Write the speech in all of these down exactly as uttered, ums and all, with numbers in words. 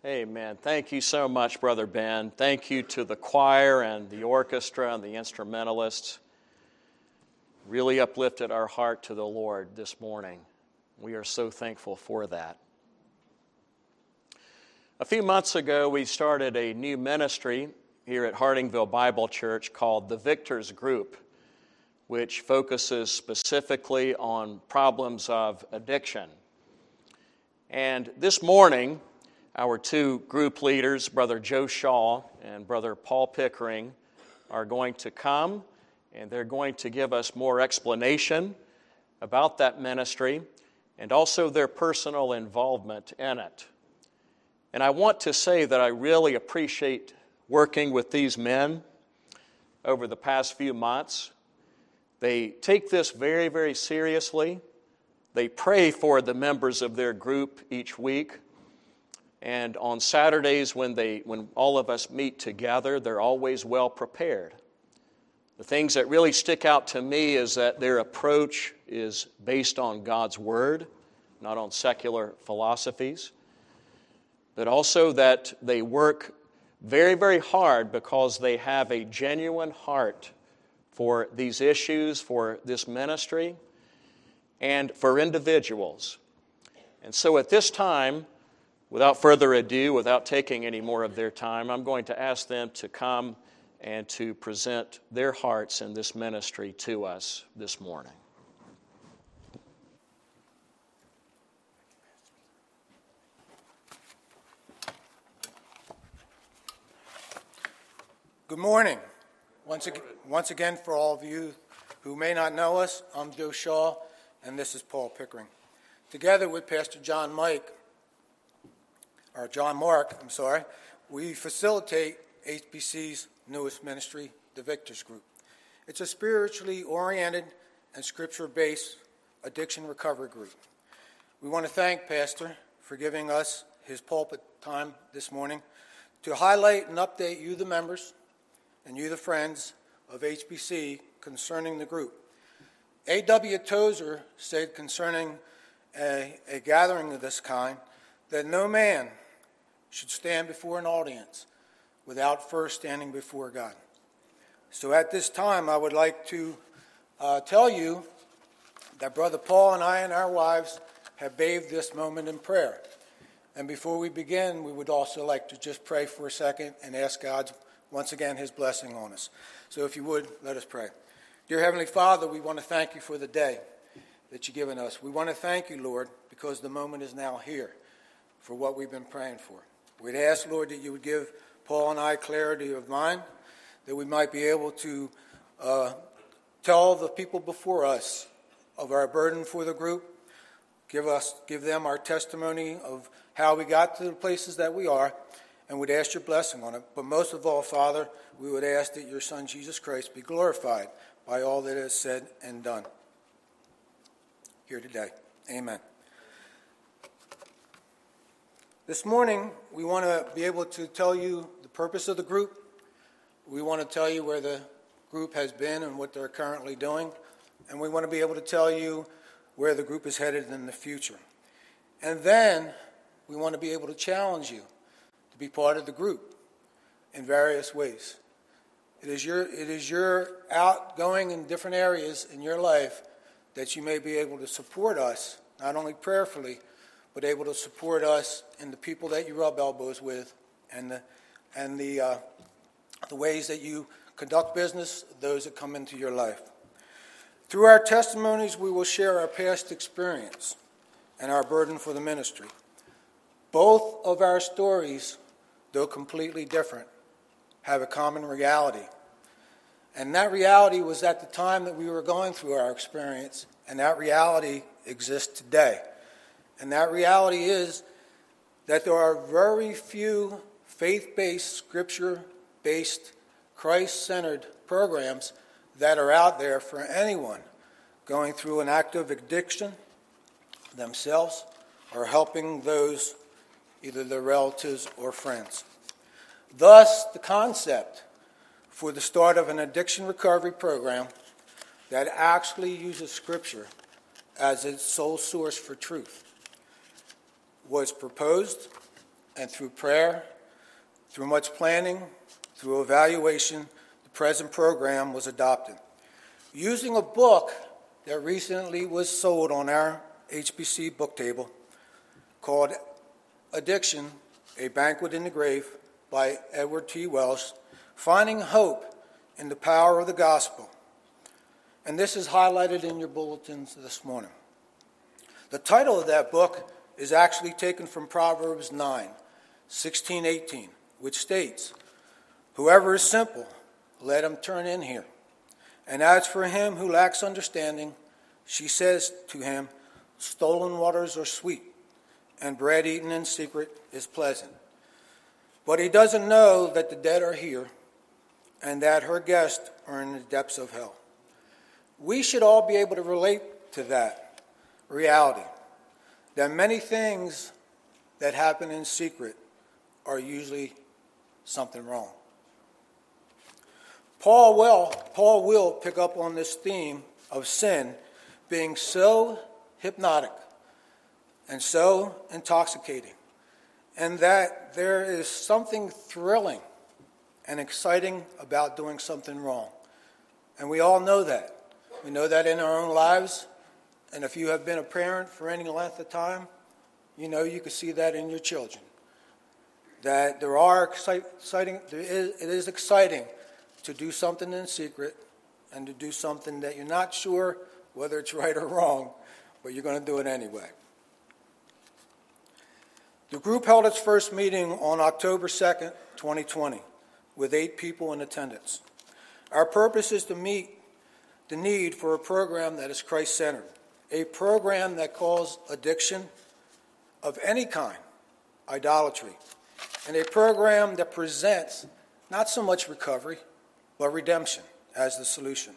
Amen. Thank you so much, Brother Ben. Thank you to the choir and the orchestra and the instrumentalists. Really uplifted our heart to the Lord this morning. We are so thankful for that. A few months ago, we started a new ministry here at Hardingville Bible Church called the Victors Group, which focuses specifically on problems of addiction. And this morning, our two group leaders, Brother Joe Shaw and Brother Paul Pickering, are going to come and they're going to give us more explanation about that ministry and also their personal involvement in it. And I want to say that I really appreciate working with these men over the past few months. They take this very, very seriously. They pray for the members of their group each week. And on Saturdays when they, when all of us meet together, they're always well prepared. The things that really stick out to me is that their approach is based on God's Word, not on secular philosophies, but also that they work very, very hard because they have a genuine heart for these issues, for this ministry, and for individuals. And so at this time, without further ado, without taking any more of their time, I'm going to ask them to come and to present their hearts in this ministry to us this morning. Good morning. Once again, once again, for all of you who may not know us, I'm Joe Shaw, and this is Paul Pickering. Together with Pastor John Mike, or John Mark, I'm sorry, we facilitate H B C's newest ministry, the Victors Group. It's a spiritually oriented and scripture-based addiction recovery group. We want to thank Pastor for giving us his pulpit time this morning to highlight and update you, the members, and you, the friends of H B C, concerning the group. A W Tozer said concerning a, a gathering of this kind that no man should stand before an audience without first standing before God. So at this time, I would like to uh, tell you that Brother Paul and I and our wives have bathed this moment in prayer. And before we begin, we would also like to just pray for a second and ask God's once again, his blessing on us. So if you would, let us pray. Dear Heavenly Father, we want to thank you for the day that you've given us. We want to thank you, Lord, because the moment is now here for what we've been praying for. We'd ask, Lord, that you would give Paul and I clarity of mind, that we might be able to uh, tell the people before us of our burden for the group, give us, give them our testimony of how we got to the places that we are, and we'd ask your blessing on it. But most of all, Father, we would ask that your Son, Jesus Christ, be glorified by all that is said and done here today. Amen. This morning, we want to be able to tell you the purpose of the group. We want to tell you where the group has been and what they're currently doing. And we want to be able to tell you where the group is headed in the future. And then we want to be able to challenge you to be part of the group in various ways. It is your it is your outgoing in different areas in your life that you may be able to support us, not only prayerfully, but able to support us in the people that you rub elbows with and the and the uh, the ways that you conduct business, those that come into your life. Through our testimonies, we will share our past experience and our burden for the ministry. Both of our stories, though completely different, have a common reality. And that reality was at the time that we were going through our experience, and that reality exists today. And that reality is that there are very few faith-based, scripture-based, Christ-centered programs that are out there for anyone going through an active addiction themselves or helping those, either their relatives or friends. Thus, the concept for the start of an addiction recovery program that actually uses Scripture as its sole source for truth was proposed and through prayer, through much planning, through evaluation, the present program was adopted. Using a book that recently was sold on our H B C book table called Addiction, A Banquet in the Grave by Edward T. Welsh, Finding Hope in the Power of the Gospel. And this is highlighted in your bulletins this morning. The title of that book is actually taken from Proverbs nine, sixteen, eighteen, which states, "Whoever is simple, let him turn in here. And as for him who lacks understanding, she says to him, stolen waters are sweet, and bread eaten in secret is pleasant. But he doesn't know that the dead are here, and that her guests are in the depths of hell." We should all be able to relate to that reality, that many things that happen in secret are usually something wrong. Paul will, Paul will pick up on this theme of sin being so hypnotic and so intoxicating, and that there is something thrilling and exciting about doing something wrong. And we all know that. We know that in our own lives, and if you have been a parent for any length of time, you know you can see that in your children. That there are exciting, there is, it is exciting to do something in secret and to do something that you're not sure whether it's right or wrong, but you're going to do it anyway. The group held its first meeting on October second, twenty twenty, with eight people in attendance. Our purpose is to meet the need for a program that is Christ-centered, a program that calls addiction of any kind idolatry, and a program that presents not so much recovery, but redemption as the solution.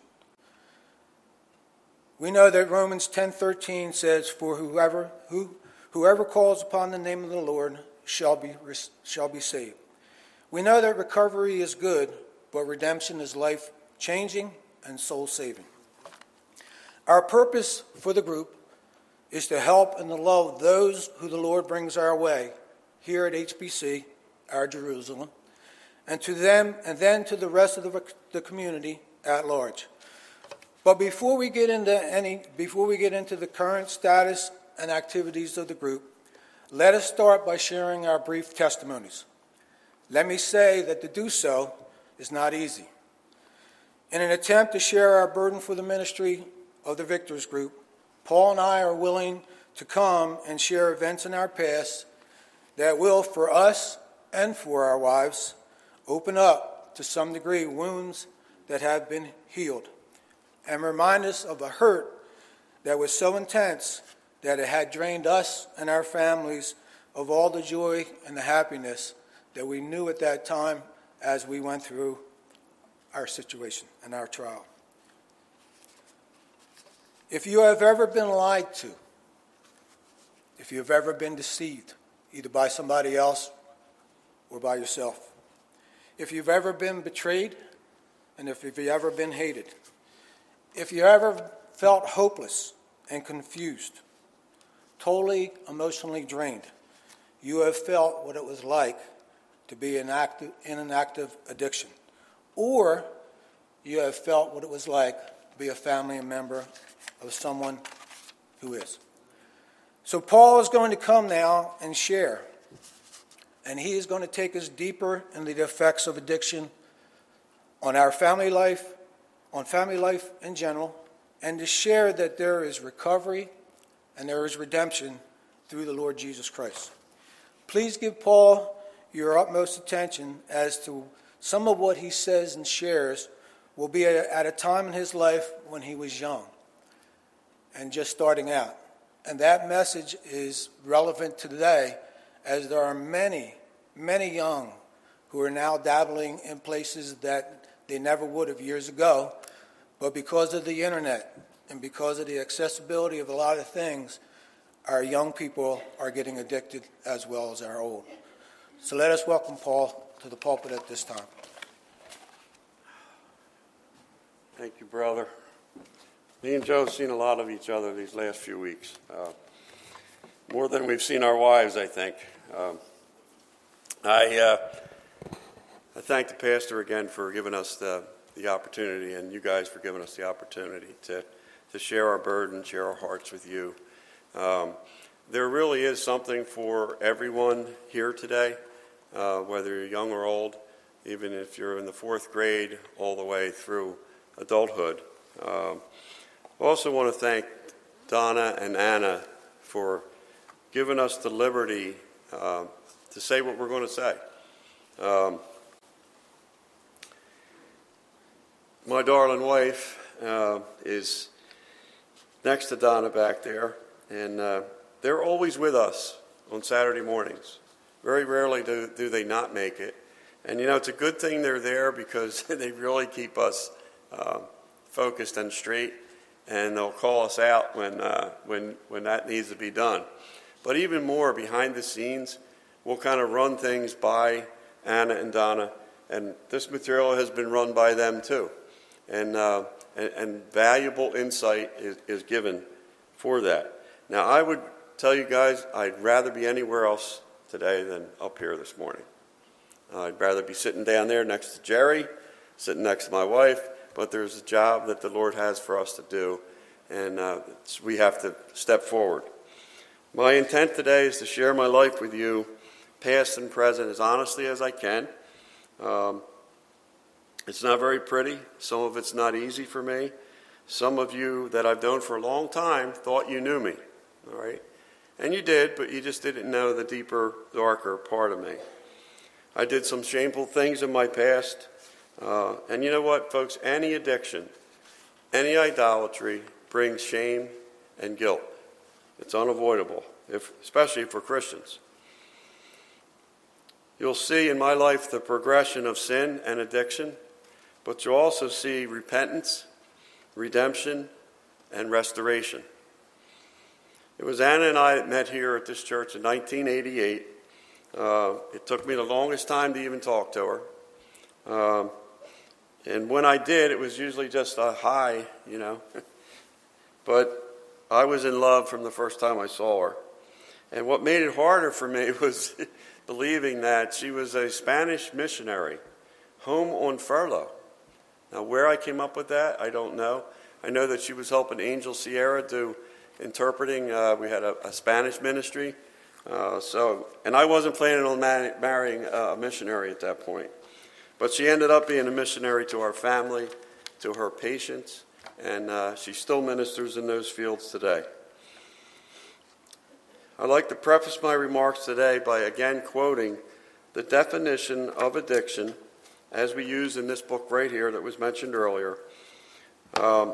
We know that Romans ten thirteen says, "For whoever who whoever calls upon the name of the Lord shall be shall be saved." We know that recovery is good, but redemption is life-changing and soul-saving. Our purpose for the group is to help and to love those who the Lord brings our way here at H B C, our Jerusalem, and to them, and then to the rest of the, the community at large. But before we get into any, before we get into the current status and activities of the group, let us start by sharing our brief testimonies. Let me say that to do so is not easy. In an attempt to share our burden for the ministry of the Victors Group, Paul and I are willing to come and share events in our past that will, for us and for our wives, open up to some degree wounds that have been healed and remind us of a hurt that was so intense that it had drained us and our families of all the joy and the happiness that we knew at that time as we went through our situation and our trial. If you have ever been lied to, if you have ever been deceived, either by somebody else or by yourself, if you've ever been betrayed, and if you've ever been hated, if you ever felt hopeless and confused, totally emotionally drained, you have felt what it was like to be in, active, in an active addiction, or you have felt what it was like to be a family member of someone who is. So Paul is going to come now and share, and he is going to take us deeper into the effects of addiction on our family life, on family life in general, and to share that there is recovery and there is redemption through the Lord Jesus Christ. Please give Paul your utmost attention as to some of what he says and shares will be at a time in his life when he was young and just starting out. And that message is relevant today, as there are many, many young who are now dabbling in places that they never would have years ago, but because of the internet and because of the accessibility of a lot of things, our young people are getting addicted as well as our old. So let us welcome Paul to the pulpit at this time. Thank you, brother. Me and Joe have seen a lot of each other these last few weeks. Uh, more than we've seen our wives, I think. Um, I uh, I thank the pastor again for giving us the, the opportunity, and you guys for giving us the opportunity to, to share our burden, share our hearts with you. Um, there really is something for everyone here today, uh, whether you're young or old, even if you're in the fourth grade all the way through adulthood. Um, I also want to thank Donna and Anna for giving us the liberty uh, to say what we're going to say. Um, my darling wife uh, is next to Donna back there, and uh, they're always with us on Saturday mornings. Very rarely do, do they not make it. And, you know, it's a good thing they're there because they really keep us uh, focused and straight, and they'll call us out when, uh, when, when that needs to be done. But even more, behind the scenes, we'll kind of run things by Anna and Donna, and this material has been run by them too. And, uh, and, and valuable insight is, is given for that. Now, I would tell you guys, I'd rather be anywhere else today than up here this morning. Uh, I'd rather be sitting down there next to Jerry, sitting next to my wife, but there's a job that the Lord has for us to do, and uh, we have to step forward. My intent today is to share my life with you, past and present, as honestly as I can. Um, it's not very pretty. Some of it's not easy for me. Some of you that I've known for a long time thought you knew me, all right? And you did, but you just didn't know the deeper, darker part of me. I did some shameful things in my past. Uh, and you know what, folks? Any addiction, any idolatry brings shame and guilt. It's unavoidable, if, especially for Christians. You'll see in my life the progression of sin and addiction, but you'll also see repentance, redemption, and restoration. It was Anna and I that met here at this church in nineteen eighty-eight. Uh, it took me the longest time to even talk to her. Um, and when I did, it was usually just a hi, you know. But I was in love from the first time I saw her. And what made it harder for me was believing that she was a Spanish missionary, home on furlough. Now, where I came up with that, I don't know. I know that she was helping Angel Sierra do interpreting. Uh, we had a, a Spanish ministry. Uh, so, and I wasn't planning on ma- marrying a missionary at that point. But she ended up being a missionary to our family, to her patients, and uh, she still ministers in those fields today. I'd like to preface my remarks today by again quoting the definition of addiction as we use in this book right here that was mentioned earlier. Um,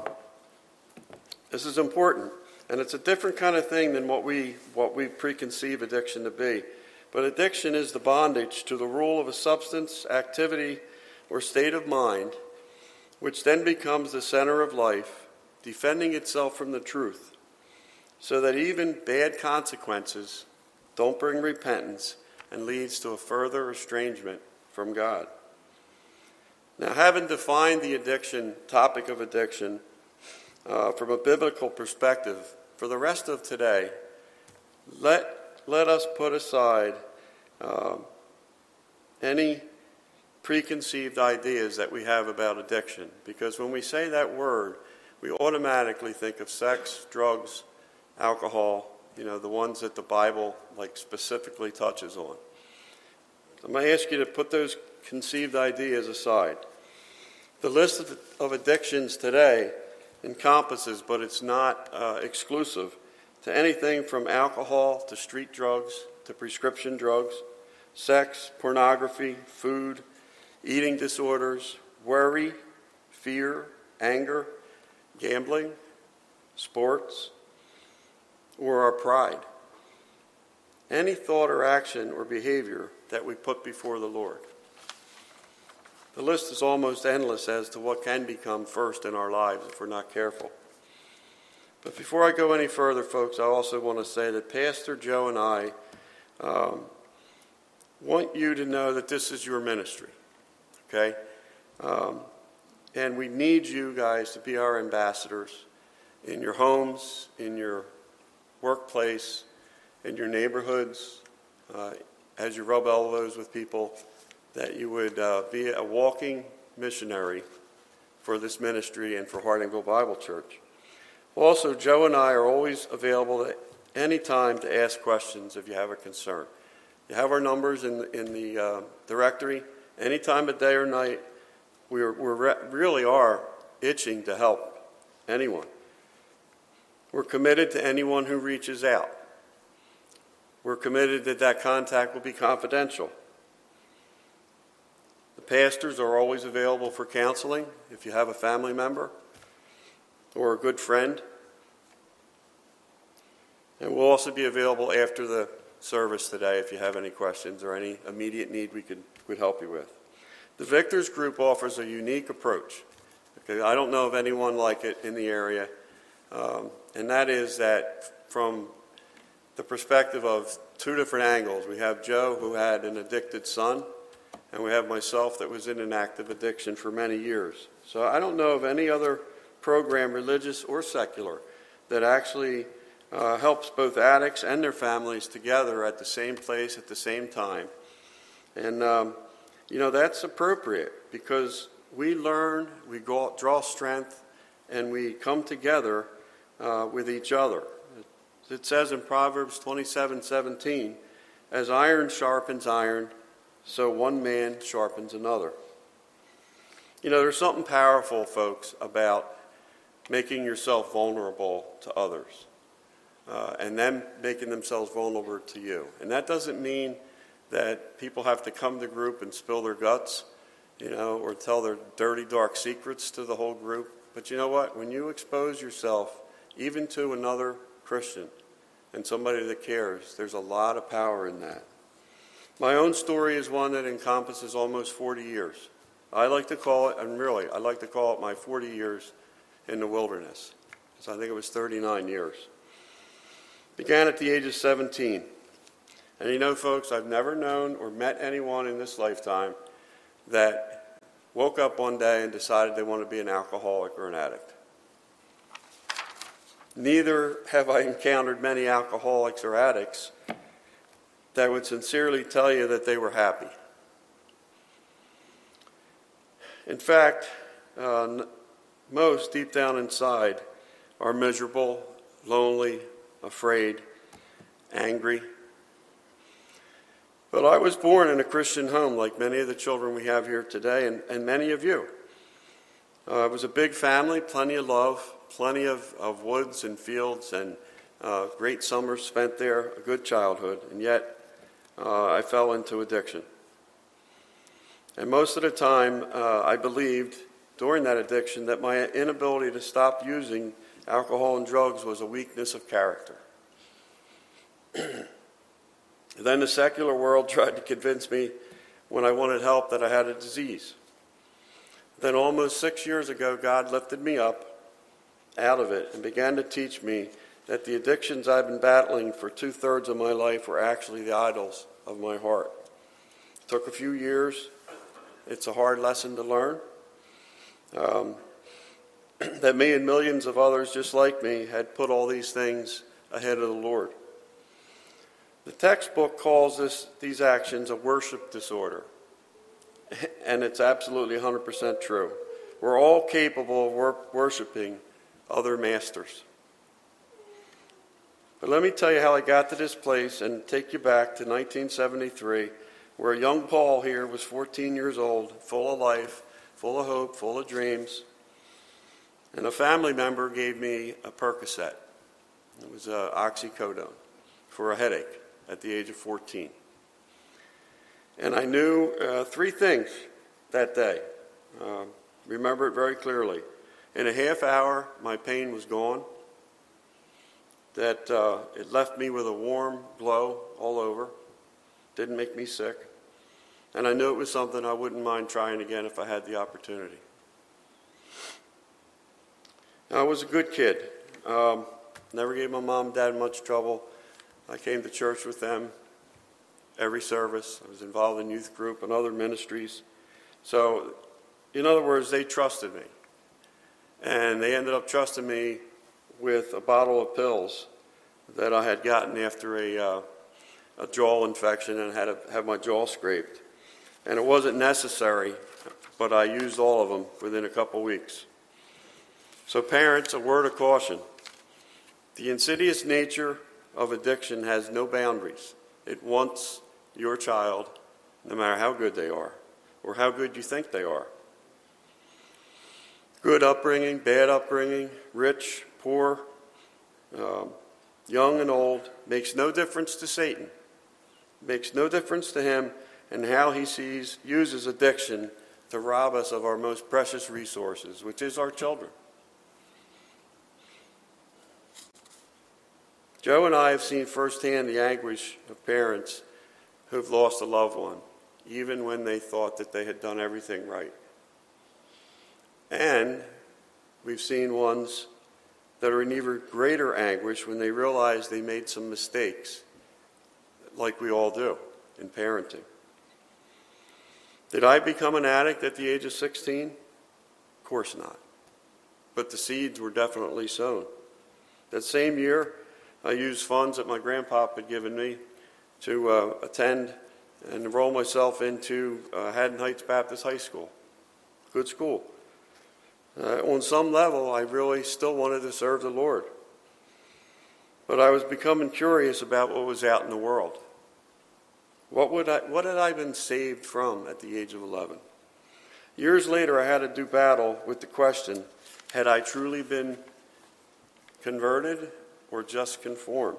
this is important, and it's a different kind of thing than what we what we preconceive addiction to be. But addiction is the bondage to the rule of a substance, activity, or state of mind, which then becomes the center of life, defending itself from the truth, so that even bad consequences don't bring repentance and leads to a further estrangement from God. Now, having defined the addiction, topic of addiction, uh, from a biblical perspective, for the rest of today, let, let us put aside um, any preconceived ideas that we have about addiction. Because when we say that word, we automatically think of sex, drugs, alcohol, you know, the ones that the Bible like specifically touches on. I'm going to ask you to put those conceived ideas aside. The list of, of addictions today encompasses, but it's not uh, exclusive, to anything from alcohol to street drugs to prescription drugs, sex, pornography, food, eating disorders, worry, fear, anger, gambling, sports, or our pride. Any thought or action or behavior that we put before the Lord. The list is almost endless as to what can become first in our lives if we're not careful. But before I go any further, folks, I also want to say that Pastor Joe and I um, want you to know that this is your ministry, okay? Um, and we need you guys to be our ambassadors in your homes, in your workplace, in your neighborhoods, uh, as you rub elbows with people, that you would uh, be a walking missionary for this ministry and for Hardingville Bible Church. Also, Joe and I are always available at any time to ask questions if you have a concern. You have our numbers in, in the uh, directory. Any time of day or night, we are, we're re- really are itching to help anyone. We're committed to anyone who reaches out. We're committed that that contact will be confidential. The pastors are always available for counseling if you have a family member or a good friend. And we'll also be available after the service today if you have any questions or any immediate need we could, could help you with. The Victors Group offers a unique approach. Okay, I don't know of anyone like it in the area, um, and that is that from the perspective of two different angles. We have Joe, who had an addicted son, and we have myself that was in an active addiction for many years. So I don't know of any other program, religious or secular, that actually uh, helps both addicts and their families together at the same place at the same time. And, um, you know, that's appropriate because we learn, we go, draw strength, and we come together uh, with each other. It says in Proverbs twenty-seven seventeen, as iron sharpens iron, so one man sharpens another. You know, there's something powerful, folks, about making yourself vulnerable to others uh, and them making themselves vulnerable to you. And that doesn't mean that people have to come to group and spill their guts, you know, or tell their dirty, dark secrets to the whole group. But you know what? When you expose yourself, even to another Christian and somebody that cares, there's a lot of power in that. My own story is one that encompasses almost forty years. I like to call it, and really, I like to call it my forty years in the wilderness. So I think it was thirty-nine years. Began at the age of seventeen. And you know, folks, I've never known or met anyone in this lifetime that woke up one day and decided they want to be an alcoholic or an addict. Neither have I encountered many alcoholics or addicts that would sincerely tell you that they were happy. In fact, uh, most deep down inside are miserable, lonely, afraid, angry. But I was born in a Christian home like many of the children we have here today and, and many of you. Uh, it was a big family, plenty of love, plenty of, of woods and fields and uh, great summers spent there, a good childhood, and yet uh, I fell into addiction. And most of the time uh, I believed during that addiction that my inability to stop using alcohol and drugs was a weakness of character. Then the secular world tried to convince me when I wanted help that I had a disease. Then almost six years ago, God lifted me up out of it and began to teach me that the addictions I've been battling for two-thirds of my life were actually the idols of my heart. It took a few years. It's a hard lesson to learn. Um, that me and millions of others just like me had put all these things ahead of the Lord. The textbook calls this, these actions a worship disorder. And it's absolutely one hundred percent true. We're all capable of wor- worshiping other masters. But let me tell you how I got to this place and take you back to nineteen seventy-three, where young Paul here was fourteen years old, full of life, full of hope, full of dreams. And a family member gave me a Percocet. It was uh, oxycodone for a headache at the age of fourteen. And I knew uh, three things that day. Uh, remember it very clearly. In a half hour, my pain was gone. That uh, it left me with a warm glow all over. Didn't make me sick. And I knew it was something I wouldn't mind trying again if I had the opportunity. I was a good kid. Um, never gave my mom and dad much trouble. I came to church with them every service. I was involved in youth group and other ministries. So, in other words, they trusted me. And they ended up trusting me with a bottle of pills that I had gotten after a, uh, a jaw infection and had to have my jaw scraped. And it wasn't necessary, but I used all of them within a couple weeks. So parents, a word of caution. The insidious nature of addiction has no boundaries. It wants your child, no matter how good they are, or how good you think they are. Good upbringing, bad upbringing, rich, poor, um, young and old, makes no difference to Satan. Makes no difference to him and how he sees, uses addiction to rob us of our most precious resources, which is our children. Joe and I have seen firsthand the anguish of parents who've lost a loved one, even when they thought that they had done everything right. And we've seen ones that are in even greater anguish when they realize they made some mistakes, like we all do in parenting. Did I become an addict at the age of sixteen? Of course not. But the seeds were definitely sown. That same year, I used funds that my grandpop had given me to uh, attend and enroll myself into uh, Haddon Heights Baptist High School. Good school. Uh, on some level, I really still wanted to serve the Lord. But I was becoming curious about what was out in the world. What would I, what had I been saved from at the age of eleven? Years later, I had to do battle with the question, had I truly been converted or just conformed?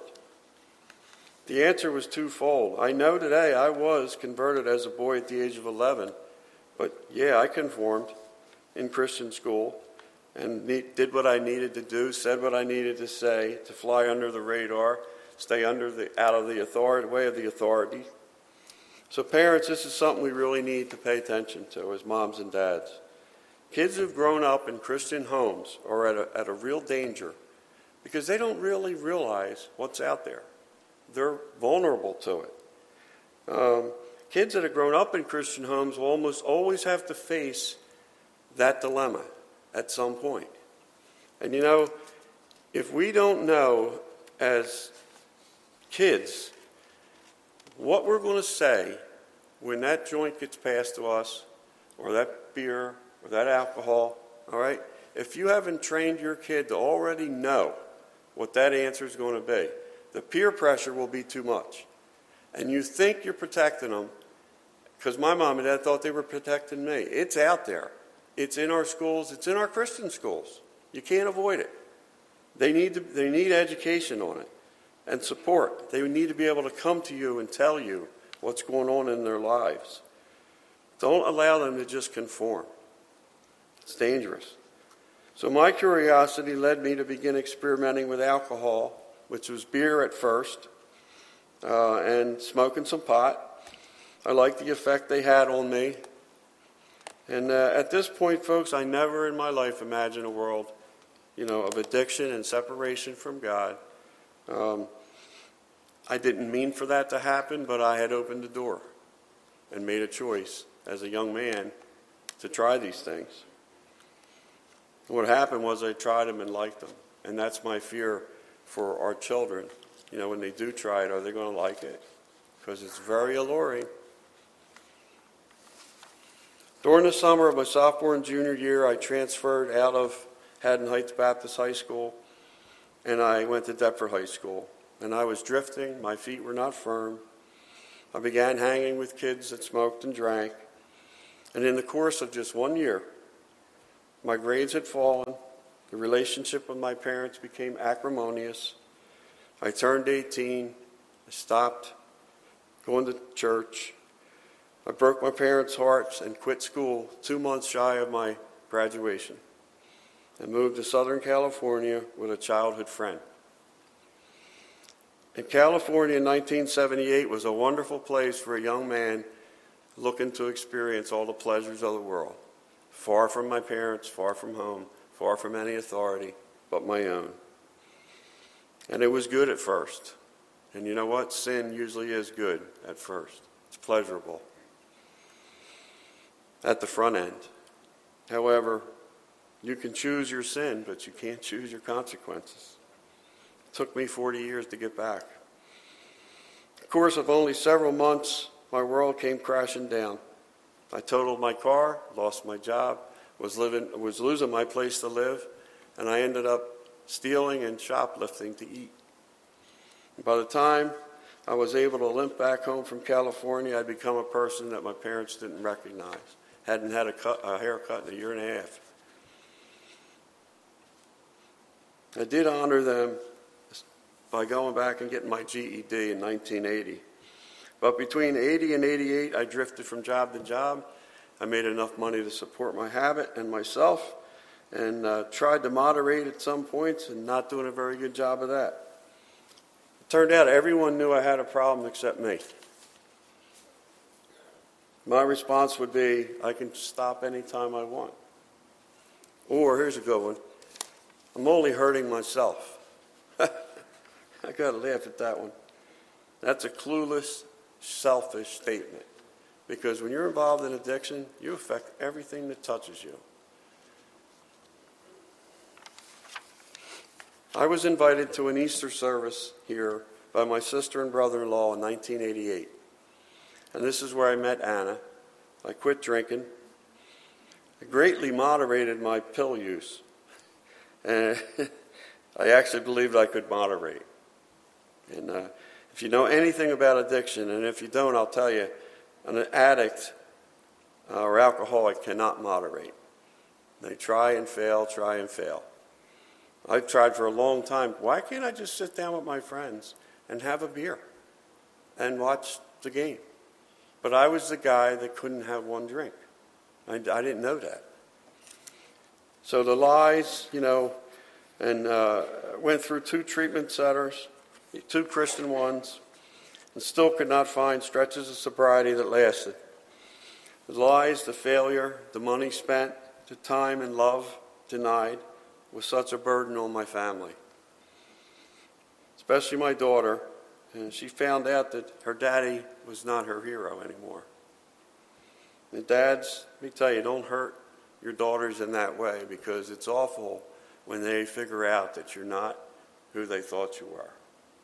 The answer was twofold. I know today I was converted as a boy at the age of eleven, but yeah, I conformed in Christian school and did what I needed to do, said what I needed to say, to fly under the radar, stay under the out of the authority, way of the authority. So parents, this is something we really need to pay attention to as moms and dads. Kids who've grown up in Christian homes are at a, at a real danger because they don't really realize what's out there. They're vulnerable to it. Um, kids that have grown up in Christian homes will almost always have to face that dilemma at some point. And you know, if we don't know as kids what we're going to say when that joint gets passed to us, or that beer, or that alcohol, all right? If you haven't trained your kid to already know what that answer is going to be, the peer pressure will be too much. And you think you're protecting them, because my mom and dad thought they were protecting me. It's out there. It's in our schools. It's in our Christian schools. You can't avoid it. They need to, they need education on it and support. They need to be able to come to you and tell you what's going on in their lives. Don't allow them to just conform. It's dangerous. So my curiosity led me to begin experimenting with alcohol, which was beer at first, uh, and smoking some pot. I liked the effect they had on me. And uh, at this point, folks, I never in my life imagined a world, you know, of addiction and separation from God. Um, I didn't mean for that to happen, but I had opened the door and made a choice as a young man to try these things. What happened was I tried them and liked them. And that's my fear for our children. You know, when they do try it, are they going to like it? Because it's very alluring. During the summer of my sophomore and junior year, I transferred out of Haddon Heights Baptist High School, and I went to Deptford High School. And I was drifting. My feet were not firm. I began hanging with kids that smoked and drank. And in the course of just one year, my grades had fallen. The relationship with my parents became acrimonious. I turned eighteen. I stopped going to church. I broke my parents' hearts and quit school two months shy of my graduation and moved to Southern California with a childhood friend. And California in nineteen seventy-eight was a wonderful place for a young man looking to experience all the pleasures of the world. Far from my parents, far from home, far from any authority but my own. And it was good at first. And you know what? Sin usually is good at first. It's pleasurable at the front end. However, you can choose your sin, but you can't choose your consequences. It took me forty years to get back. the course of only several months, my world came crashing down. I totaled my car, lost my job, was living, was losing my place to live, and I ended up stealing and shoplifting to eat. And by the time I was able to limp back home from California, I'd become a person that my parents didn't recognize. Hadn't had a, cut, a haircut in a year and a half. I did honor them by going back and getting my G E D in nineteen eighty. But between eighty and eighty-eight, I drifted from job to job. I made enough money to support my habit and myself, and uh, tried to moderate at some points, and not doing a very good job of that. It turned out everyone knew I had a problem except me. My response would be, I can stop anytime I want. Or, here's a good one, I'm only hurting myself. I got to laugh at that one. That's a clueless, selfish statement. Because when you're involved in addiction, you affect everything that touches you. I was invited to an Easter service here by my sister and brother-in-law in nineteen eighty-eight. And this is where I met Anna. I quit drinking. I greatly moderated my pill use. And I actually believed I could moderate. And uh, if you know anything about addiction, and if you don't, I'll tell you, an addict uh, or alcoholic cannot moderate. They try and fail, try and fail. I've tried for a long time. Why can't I just sit down with my friends and have a beer and watch the game? But I was the guy that couldn't have one drink. I, I didn't know that. So the lies, you know, and uh, went through two treatment centers, two Christian ones, and still could not find stretches of sobriety that lasted. The lies, the failure, the money spent, the time and love denied was such a burden on my family. Especially my daughter, and she found out that her daddy was not her hero anymore. And dads, let me tell you, don't hurt your daughters in that way, because it's awful when they figure out that you're not who they thought you were.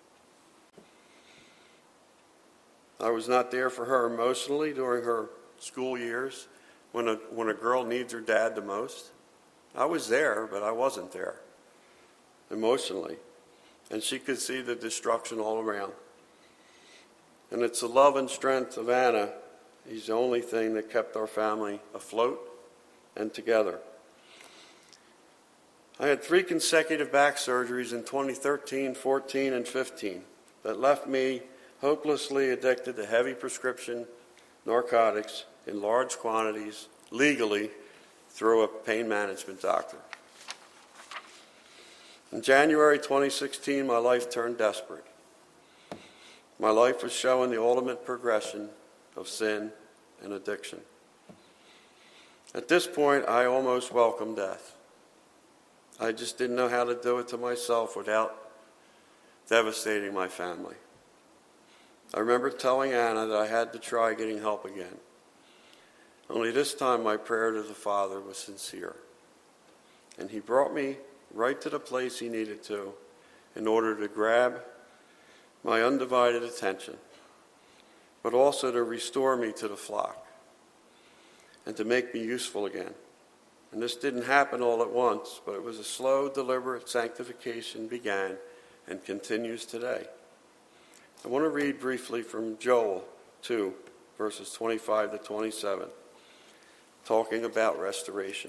I was not there for her emotionally during her school years when a, when a girl needs her dad the most. I was there, but I wasn't there emotionally. And she could see the destruction all around. And it's the love and strength of Anna. He's the only thing that kept our family afloat and together. I had three consecutive back surgeries in twenty thirteen, fourteen, and fifteen that left me hopelessly addicted to heavy prescription narcotics in large quantities, legally, through a pain management doctor. In January twenty sixteen, my life turned desperate. My life was showing the ultimate progression of sin and addiction. At this point, I almost welcomed death. I just didn't know how to do it to myself without devastating my family. I remember telling Anna that I had to try getting help again. Only this time my prayer to the Father was sincere. And he brought me right to the place he needed to in order to grab my undivided attention, but also to restore me to the flock and to make me useful again. And this didn't happen all at once, but it was a slow, deliberate sanctification began and continues today. I want to read briefly from Joel two, verses twenty-five to twenty-seven, talking about restoration.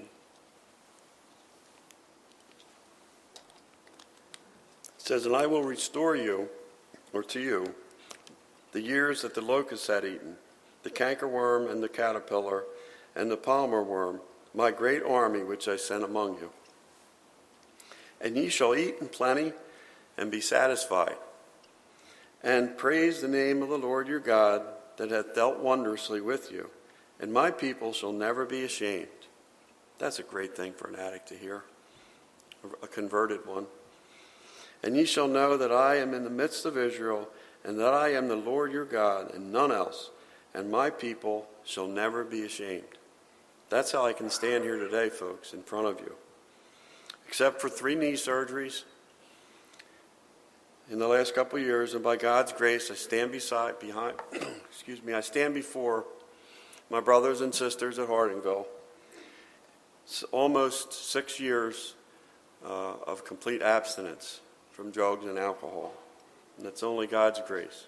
It says, "And I will restore you, or to you, the years that the locust had eaten, the cankerworm and the caterpillar and the palmer worm, my great army which I sent among you. And ye shall eat in plenty and be satisfied, and praise the name of the Lord your God that hath dealt wondrously with you, and my people shall never be ashamed." That's a great thing for an addict to hear, a converted one. "And ye shall know that I am in the midst of Israel, and that I am the Lord your God, and none else, and my people shall never be ashamed." That's how I can stand here today, folks, in front of you. Except for three knee surgeries in the last couple of years, and by God's grace, I stand beside, behind, excuse me, I stand before my brothers and sisters at Hardingville. It's almost six years uh, of complete abstinence from drugs and alcohol, and it's only God's grace.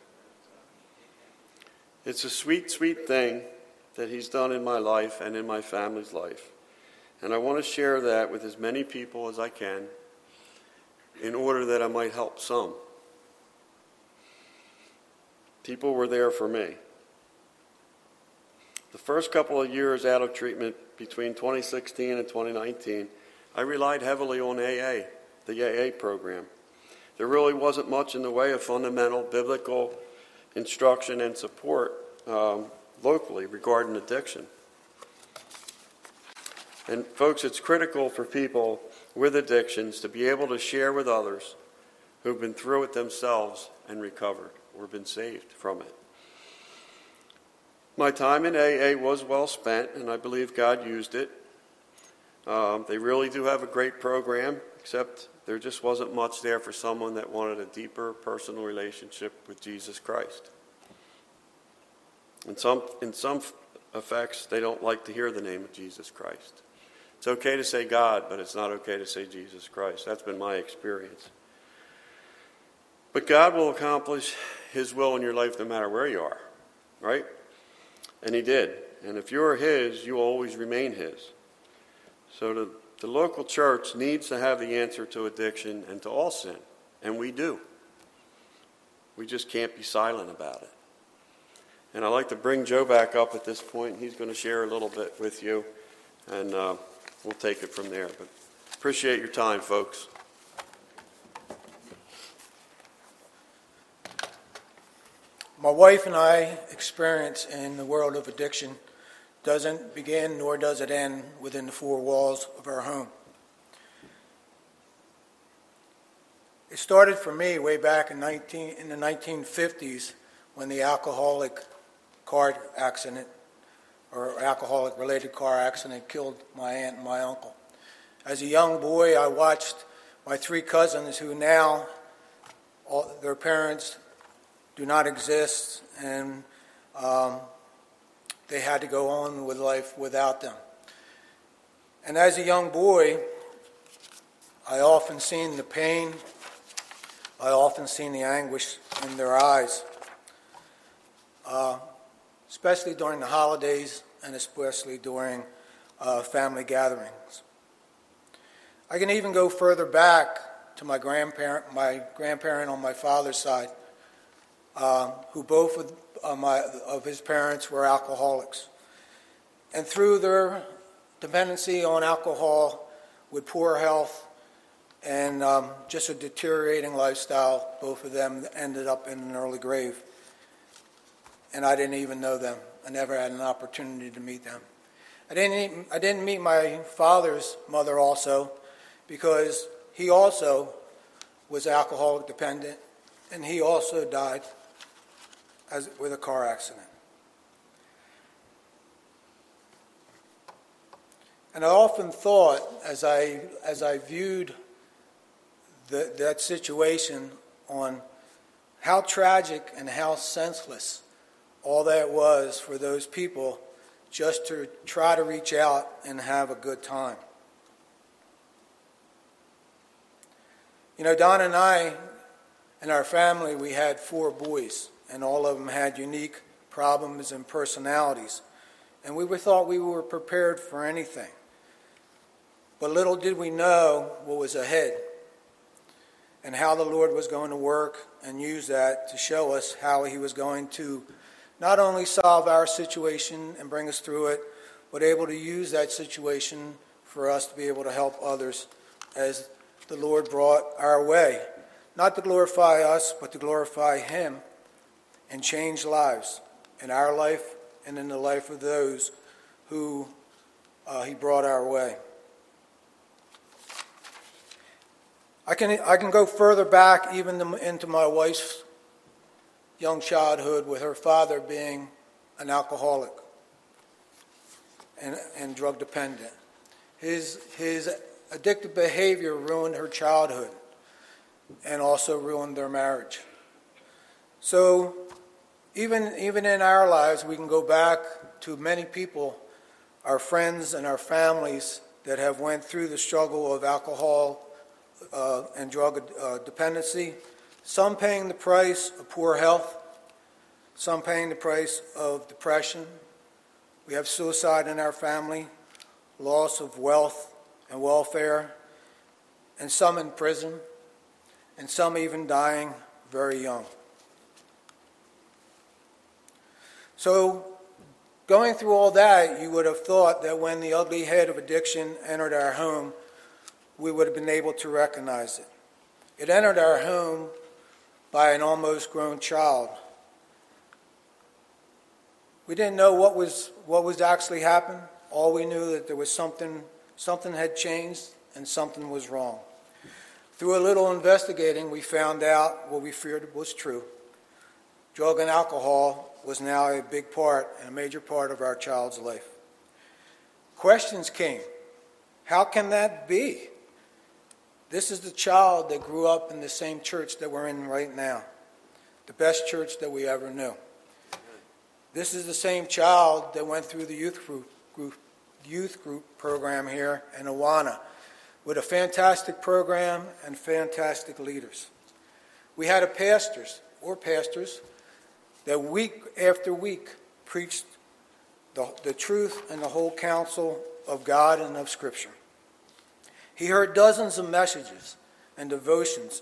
It's a sweet, sweet thing that He's done in my life and in my family's life, and I want to share that with as many people as I can in order that I might help some. People were there for me. The first couple of years out of treatment between twenty sixteen and twenty nineteen, I relied heavily on A A, the A A program. There really wasn't much in the way of fundamental biblical instruction and support um, locally regarding addiction. And folks, it's critical for people with addictions to be able to share with others who've been through it themselves and recovered or been saved from it. My time in A A was well spent, and I believe God used it. Um, they really do have a great program, except there just wasn't much there for someone that wanted a deeper personal relationship with Jesus Christ. In some, in some effects, they don't like to hear the name of Jesus Christ. It's okay to say God, but it's not okay to say Jesus Christ. That's been my experience. But God will accomplish His will in your life no matter where you are, right? And He did. And if you're His, you will always remain His. So the, the local church needs to have the answer to addiction and to all sin. And we do. We just can't be silent about it. And I'd like to bring Joe back up at this point. He's going to share a little bit with you. And uh, we'll take it from there. But appreciate your time, folks. My wife and I experience in the world of addiction doesn't begin nor does it end within the four walls of our home. It started for me way back in, nineteen, in the nineteen fifties when the alcoholic car accident or alcoholic-related car accident killed my aunt and my uncle. As a young boy, I watched my three cousins who now, all, their parents do not exist, and um, they had to go on with life without them. And as a young boy, I often seen the pain, I often seen the anguish in their eyes, uh, especially during the holidays and especially during uh, family gatherings. I can even go further back to my grandparent, my grandparent on my father's side, Uh, who both of, uh, my, of his parents were alcoholics. And through their dependency on alcohol with poor health and um, just a deteriorating lifestyle, both of them ended up in an early grave. And I didn't even know them. I never had an opportunity to meet them. I didn't, even, I didn't meet my father's mother also because he also was alcoholic dependent, and he also died As, with a car accident. And I often thought, as I as I viewed the, that situation, on how tragic and how senseless all that was for those people just to try to reach out and have a good time. You know, Don and I, in our family, we had four boys. And all of them had unique problems and personalities. And we were thought we were prepared for anything. But little did we know what was ahead and how the Lord was going to work and use that to show us how He was going to not only solve our situation and bring us through it, but able to use that situation for us to be able to help others as the Lord brought our way. Not to glorify us, but to glorify Him and change lives in our life and in the life of those who uh, He brought our way. I can I can go further back even to, into my wife's young childhood with her father being an alcoholic and, and drug dependent. His, his addictive behavior ruined her childhood. and also ruined their marriage. So even, even in our lives, we can go back to many people, our friends and our families that have went through the struggle of alcohol uh, and drug uh, dependency, some paying the price of poor health, some paying the price of depression. We have suicide in our family, loss of wealth and welfare, and some in prison, and some even dying very young. So, going through all that, you would have thought that when the ugly head of addiction entered our home, we would have been able to recognize it. It entered our home by an almost grown child. We didn't know what was what was actually happening. All we knew that there was something something had changed and something was wrong. Through a little investigating, we found out what we feared was true. Drug and alcohol was now a big part and a major part of our child's life. Questions came. How can that be? This is the child that grew up in the same church that we're in right now, the best church that we ever knew. This is the same child that went through the youth group, group, youth group program here in Awana with a fantastic program and fantastic leaders. We had a pastors or pastors that week after week preached the, the truth and the whole counsel of God and of Scripture. He heard dozens of messages and devotions,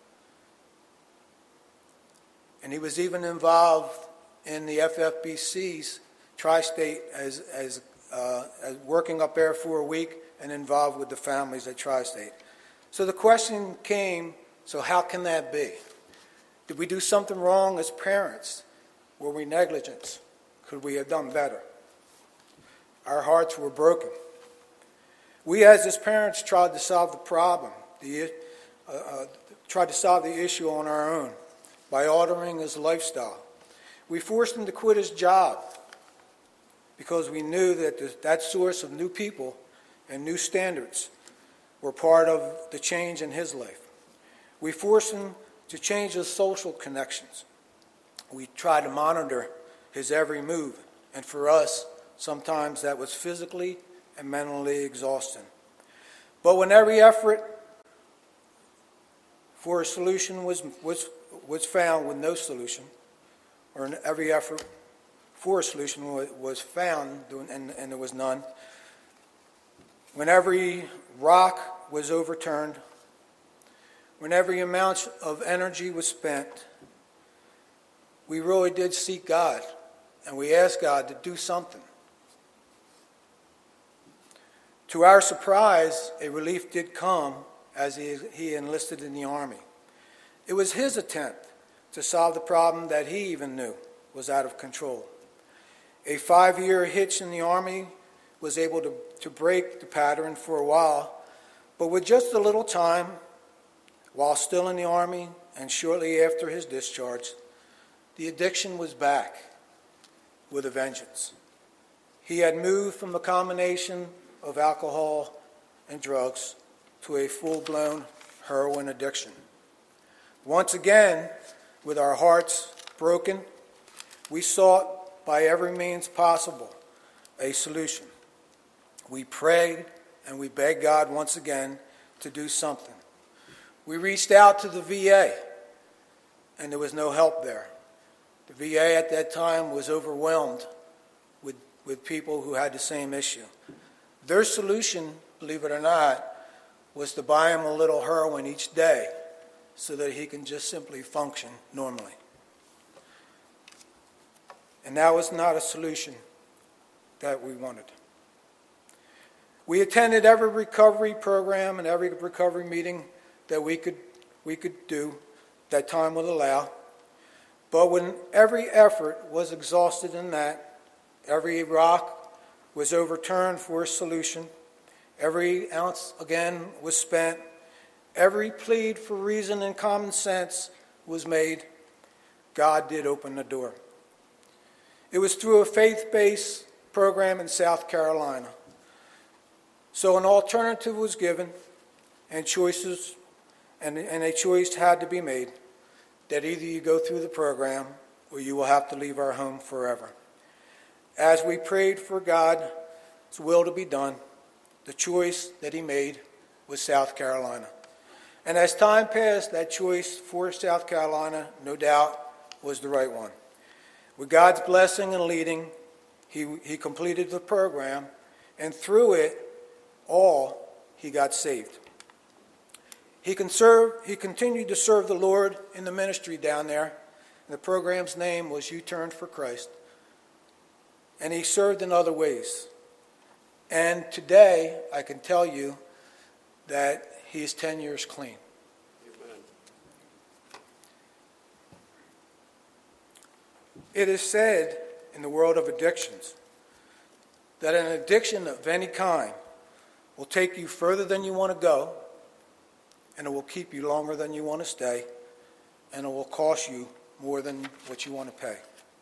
and he was even involved in the F F B C's Tri-State as, as, uh, as working up there for a week and involved with the families at Tri-State. So the question came, so how can that be? Did we do something wrong as parents? Were we negligent? Could we have done better? Our hearts were broken. We as his parents tried to solve the problem, the, uh, uh, tried to solve the issue on our own by altering his lifestyle. We forced him to quit his job because we knew that the, that source of new people and new standards were part of the change in his life. We forced him to change his social connections. We tried to monitor his every move, and for us, sometimes that was physically and mentally exhausting. But when every effort for a solution was, was, was found with no solution, or every effort for a solution was found and, and there was none, when every rock was overturned, when every amount of energy was spent, we really did seek God, and we asked God to do something. To our surprise, a relief did come as he, he enlisted in the Army. It was his attempt to solve the problem that he even knew was out of control. A five-year hitch in the Army was able to, to break the pattern for a while, but with just a little time, while still in the Army and shortly after his discharge, the addiction was back with a vengeance. He had moved from a combination of alcohol and drugs to a full-blown heroin addiction. Once again, with our hearts broken, we sought by every means possible a solution. We prayed and we begged God once again to do something. We reached out to the V A, and there was no help there. The V A at that time was overwhelmed with, with people who had the same issue. Their solution, believe it or not, was to buy him a little heroin each day so that he can just simply function normally. And that was not a solution that we wanted. We attended every recovery program and every recovery meeting that we could, we could do, that time would allow. But when every effort was exhausted in that, every rock was overturned for a solution, every ounce again was spent, every plea for reason and common sense was made, God did open the door. It was through a faith-based program in South Carolina. So an alternative was given and choices and, and a choice had to be made that either you go through the program or you will have to leave our home forever. As we prayed for God's will to be done, the choice that he made was South Carolina. And as time passed, that choice for South Carolina, no doubt, was the right one. With God's blessing and leading, he, he completed the program, and through it all, he got saved. He, can serve, he continued to serve the Lord in the ministry down there. The program's name was U-Turn for Christ. And he served in other ways. And today, I can tell you that he is ten years clean. Amen. It is said in the world of addictions that an addiction of any kind will take you further than you want to go, and it will keep you longer than you want to stay, and it will cost you more than what you want to pay.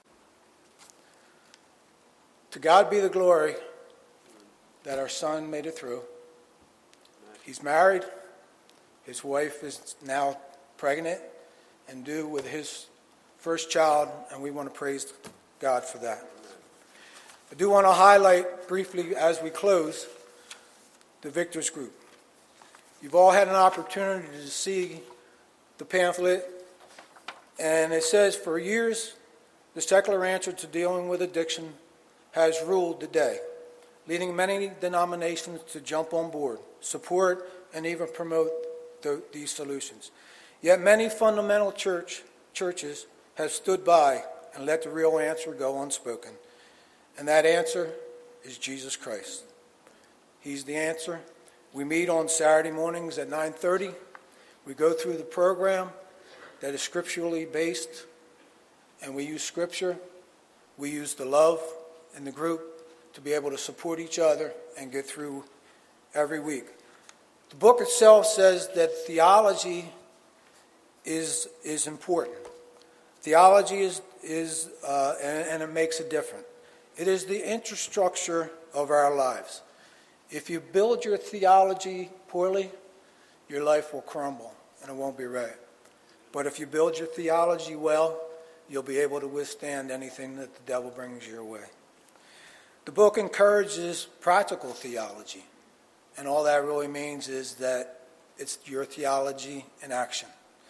To God be the glory that our son made it through. He's married. His wife is now pregnant and due with his first child, and we want to praise God for that. I do want to highlight briefly as we close the Victors Group. You've all had an opportunity to see the pamphlet, and it says, for years, the secular answer to dealing with addiction has ruled the day, leading many denominations to jump on board, support, and even promote the, these solutions. Yet many fundamental church churches have stood by and let the real answer go unspoken. And that answer is Jesus Christ. He's the answer. We meet on Saturday mornings at nine thirty. We go through the program that is scripturally based, and we use Scripture. We use the love in the group to be able to support each other and get through every week. The book itself says that theology is, is important. Theology is, is uh, and, and it makes a difference. It is the infrastructure of our lives. If you build your theology poorly, your life will crumble and it won't be right. But if you build your theology well, you'll be able to withstand anything that the devil brings your way. The book encourages practical theology, and all that really means is that it's your theology in action.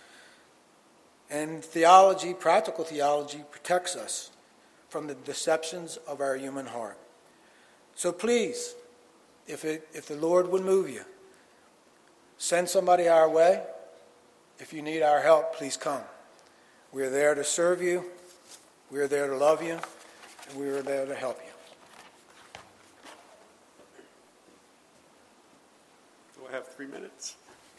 And theology, practical theology, protects us from the deceptions of our human heart. So please, if it, if the Lord would move you, send somebody our way. If you need our help, please come. We are there to serve you, we are there to love you, and we are there to help you. Do I have three minutes?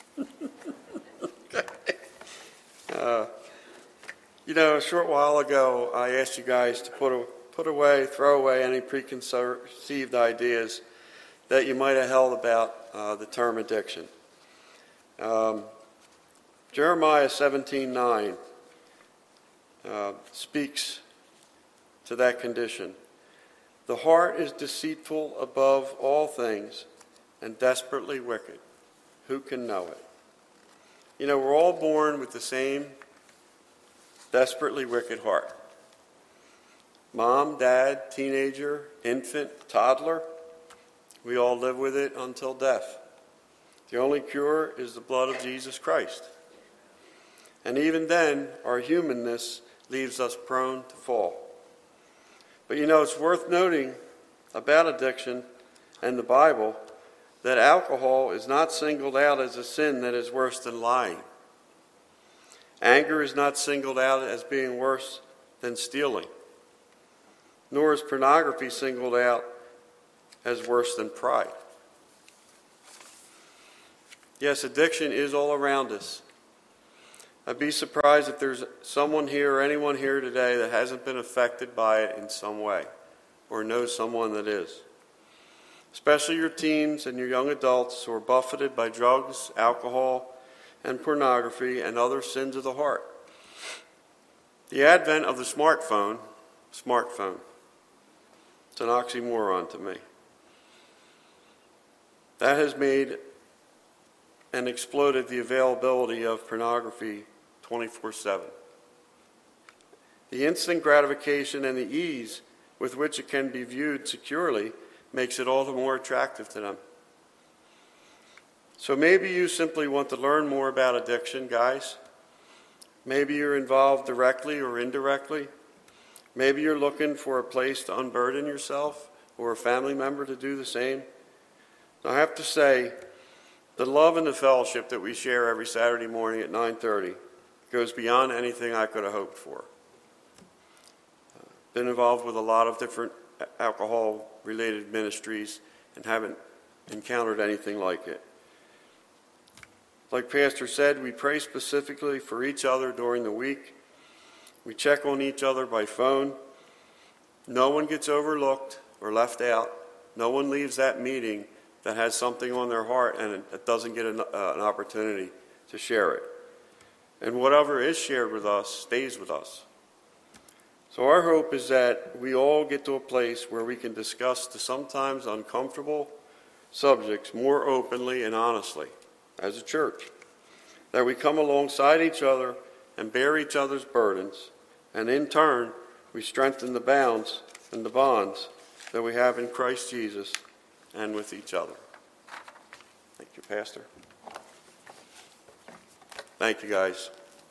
Okay. Uh, you know, a short while ago, I asked you guys to put, a, put away, throw away any preconceived ideas that you might have held about uh, the term addiction. Um, Jeremiah seventeen nine uh, speaks to that condition. The heart is deceitful above all things and desperately wicked. Who can know it? You know, we're all born with the same desperately wicked heart. Mom, dad, teenager, infant, toddler, we all live with it until death. The only cure is the blood of Jesus Christ. And even then, our humanness leaves us prone to fall. But you know, it's worth noting about addiction and the Bible that alcohol is not singled out as a sin that is worse than lying. Anger is not singled out as being worse than stealing. Nor is pornography singled out as worse than pride. Yes, addiction is all around us. I'd be surprised if there's someone here or anyone here today that hasn't been affected by it in some way or knows someone that is. Especially your teens and your young adults who are buffeted by drugs, alcohol, and pornography and other sins of the heart. The advent of the smartphone, smartphone, it's an oxymoron to me. That has made and exploded the availability of pornography twenty-four seven. The instant gratification and the ease with which it can be viewed securely makes it all the more attractive to them. So maybe you simply want to learn more about addiction, guys. Maybe you're involved directly or indirectly. Maybe you're looking for a place to unburden yourself or a family member to do the same. I have to say, the love and the fellowship that we share every Saturday morning at nine thirty goes beyond anything I could have hoped for. Been involved with a lot of different alcohol-related ministries and haven't encountered anything like it. Like Pastor said, we pray specifically for each other during the week. We check on each other by phone. No one gets overlooked or left out. No one leaves that meeting that has something on their heart and it doesn't get an, uh, an opportunity to share it. And whatever is shared with us stays with us. So our hope is that we all get to a place where we can discuss the sometimes uncomfortable subjects more openly and honestly as a church. That we come alongside each other and bear each other's burdens, and in turn, we strengthen the bounds and the bonds that we have in Christ Jesus and with each other. Thank you, Pastor. Thank you, guys.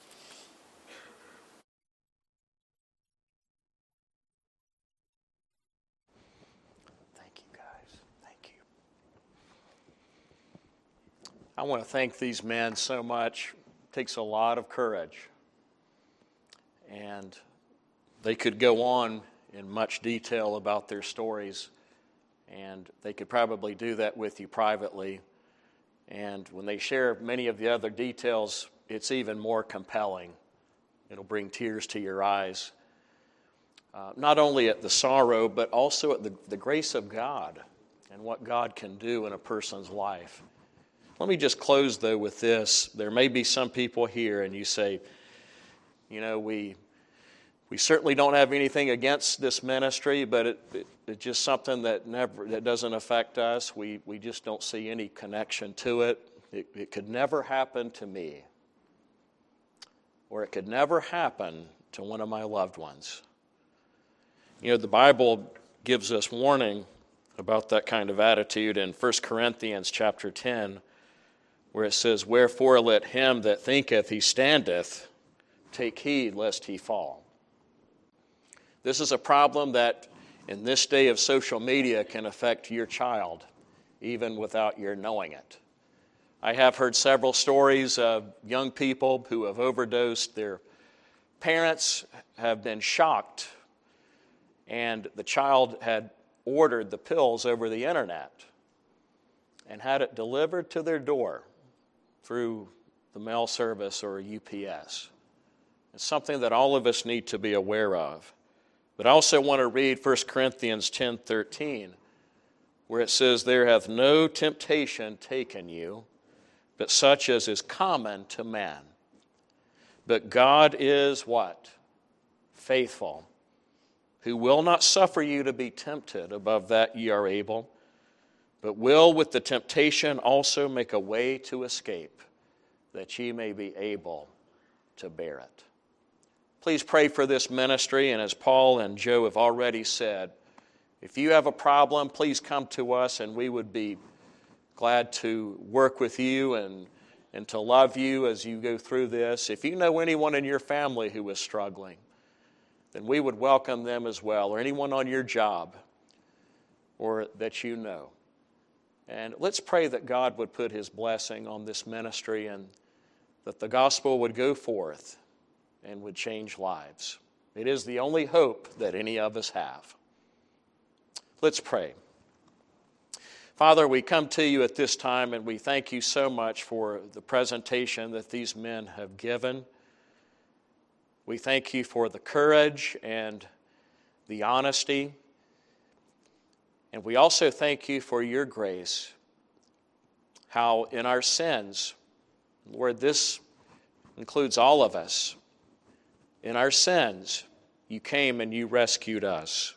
Thank you, guys. Thank you. I want to thank these men so much. It takes a lot of courage. And they could go on in much detail about their stories, and they could probably do that with you privately. And when they share many of the other details, it's even more compelling. It'll bring tears to your eyes, uh, not only at the sorrow, but also at the, the grace of God and what God can do in a person's life. Let me just close, though, with this. There may be some people here, and you say, you know, we we certainly don't have anything against this ministry, but it, it, it's just something that never that doesn't affect us. We we just don't see any connection to it. It, it could never happen to me, or it could never happen to one of my loved ones. You know, the Bible gives us warning about that kind of attitude in First Corinthians chapter ten, where it says, "Wherefore let him that thinketh he standeth take heed lest he fall." This is a problem that in this day of social media can affect your child, even without your knowing it. I have heard several stories of young people who have overdosed. Their parents have been shocked, and the child had ordered the pills over the internet and had it delivered to their door through the mail service or U P S. It's something that all of us need to be aware of. But I also want to read First Corinthians ten thirteen, where it says, "There hath no temptation taken you, but such as is common to man. But God is" what? "Faithful, who will not suffer you to be tempted above that ye are able, but will with the temptation also make a way to escape, that ye may be able to bear it." Please pray for this ministry, and as Paul and Joe have already said, if you have a problem, please come to us, and we would be glad to work with you and, and to love you as you go through this. If you know anyone in your family who is struggling, then we would welcome them as well, or anyone on your job or that you know. And let's pray that God would put his blessing on this ministry and that the gospel would go forth and would change lives. It is the only hope that any of us have. Let's pray. Father, we come to you at this time, and we thank you so much for the presentation that these men have given. We thank you for the courage and the honesty. And we also thank you for your grace, how in our sins, Lord, this includes all of us, in our sins, you came and you rescued us.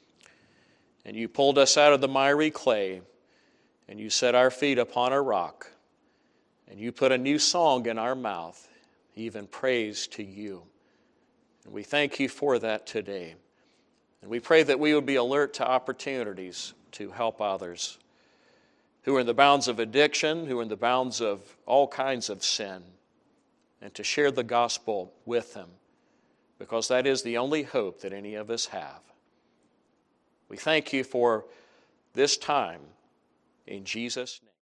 And you pulled us out of the miry clay, and you set our feet upon a rock. And you put a new song in our mouth, even praise to you. And we thank you for that today. And we pray that we would be alert to opportunities to help others who are in the bounds of addiction, who are in the bounds of all kinds of sin, and to share the gospel with them, because that is the only hope that any of us have. We thank you for this time in Jesus' name.